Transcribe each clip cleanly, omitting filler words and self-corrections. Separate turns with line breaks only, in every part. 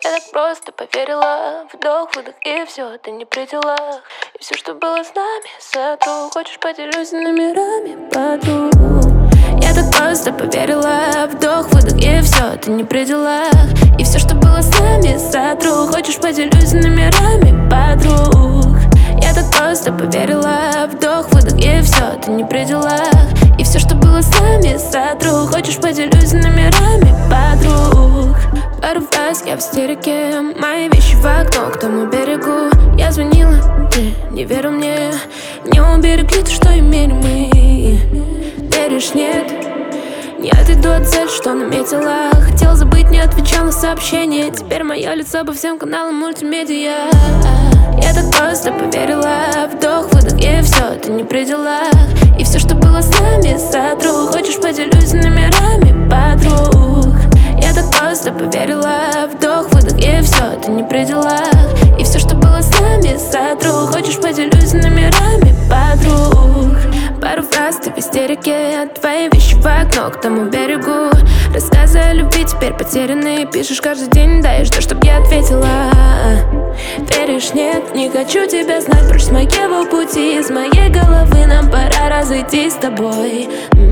Я так просто поверила. Вдох, выдох и все, ты не при делах. И все, что было с нами, сотру. Хочешь, поделюсь номерами подруг. Я так просто поверила. Вдох, выдох и все, ты не при делах. И все, что было с нами, сотру. Хочешь, поделюсь номерами подруг. Я так просто поверила. Вдох, выдох и все, ты не при делах. И все, что было с нами, сотру. Хочешь, поделюсь номерами подруг. Пару фраз, я в истерике. Мои вещи в окно к тому берегу. Я звонила, ты не верил мне. Не уберегли то, что имели мы. Веришь, нет? Не отойду от цели, что наметила. Хотела забыть, не отвечал на сообщения. Теперь мое лицо по всем каналам мультимедиа. Я так просто поверила. Вдох, выдох и все, ты не при делах. И все, что было с нами, сотру. Хочешь, поделюсь номерами подруг. Я так просто поверила. Вдох, выдох и все, ты не при делах. И все, что было с нами, сотру. Хочешь, поделюсь номерами подруг. Пару фраз, ты в истерике. Твои вещи в окно к тому берегу. Рассказы о любви теперь потеряны. Пишешь каждый день, да и ждешь, чтоб я ответила. Веришь, нет, не хочу тебя знать. Прочь с моего пути, из моей головы. Нам пора разойтись с тобой.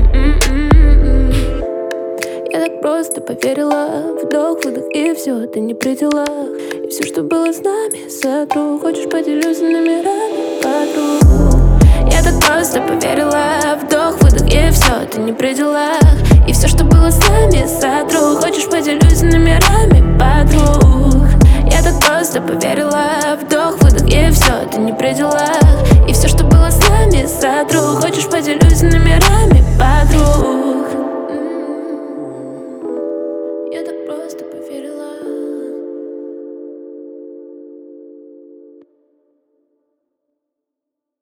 Я так просто поверила. Вдох, выдох и все, ты не при делах. И все, что было с нами, сотру. Хочешь, поделюсь номерами подруг. Я так просто поверила. Вдох, выдох и все, ты не при делах. И все, что было с нами, сотру. Хочешь, поделюсь номерами